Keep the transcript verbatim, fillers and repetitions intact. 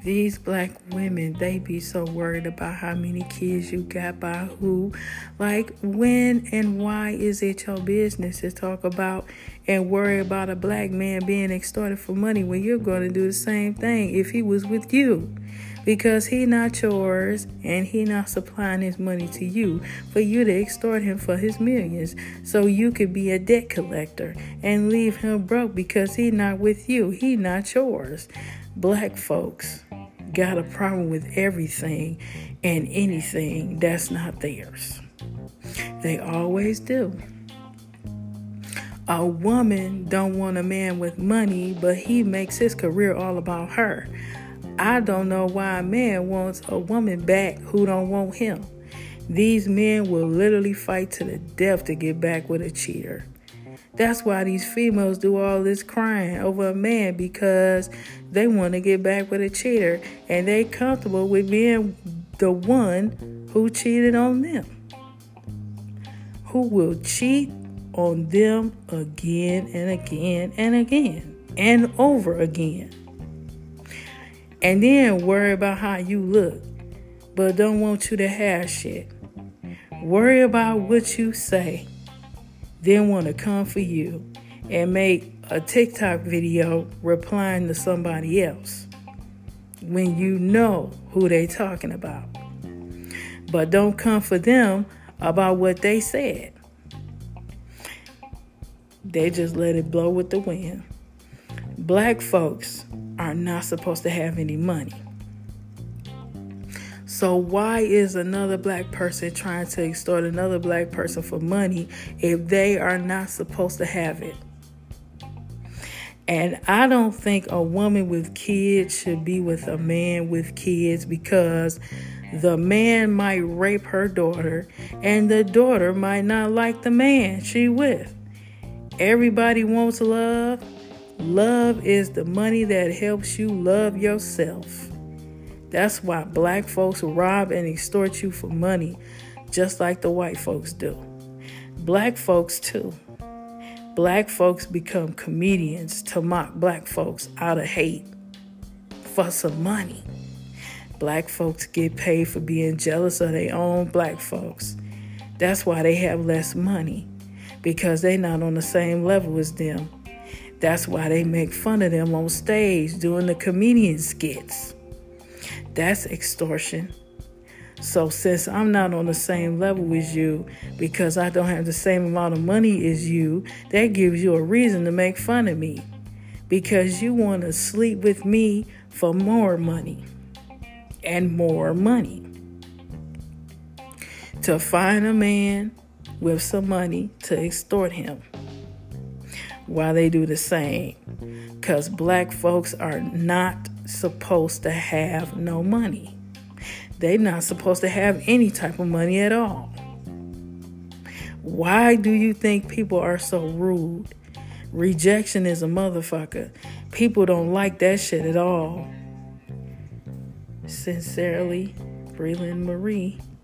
These black women, they be so worried about how many kids you got by who. Like, when and why is it your business to talk about and worry about a black man being extorted for money when you're going to do the same thing if he was with you? Because he not yours and he not supplying his money to you for you to extort him for his millions so you could be a debt collector and leave him broke because he not with you. He not yours. Black folks got a problem with everything and anything that's not theirs. They always do. A woman don't want a man with money, but he makes his career all about her. I don't know why a man wants a woman back who don't want him. These men will literally fight to the death to get back with a cheater. That's why these females do all this crying over a man, because they want to get back with a cheater and they comfortable with being the one who cheated on them. Who will cheat on them again and again and again and over again. And then worry about how you look, but don't want you to have shit. Worry about what you say, then want to come for you and make a TikTok video replying to somebody else when you know who they talking about. But don't come for them about what they said. They just let it blow with the wind. Black folks are not supposed to have any money. So why is another black person trying to extort another black person for money if they are not supposed to have it? And I don't think a woman with kids should be with a man with kids, because the man might rape her daughter and the daughter might not like the man she with. Everybody wants love. Love is the money that helps you love yourself. That's why black folks rob and extort you for money, just like the white folks do. Black folks too. Black folks become comedians to mock black folks out of hate for some money. Black folks get paid for being jealous of their own black folks. That's why they have less money, because they're not on the same level as them. That's why they make fun of them on stage doing the comedian skits. That's extortion. So since I'm not on the same level as you, because I don't have the same amount of money as you, that gives you a reason to make fun of me, because you want to sleep with me for more money and more money. To find a man with some money to extort him. While they do the same, because black folks are not supposed to have no money. They're not supposed to have any type of money at all. Why do you think people are so rude? Rejection is a motherfucker. People don't like that shit at all. Sincerely, Breland Marie.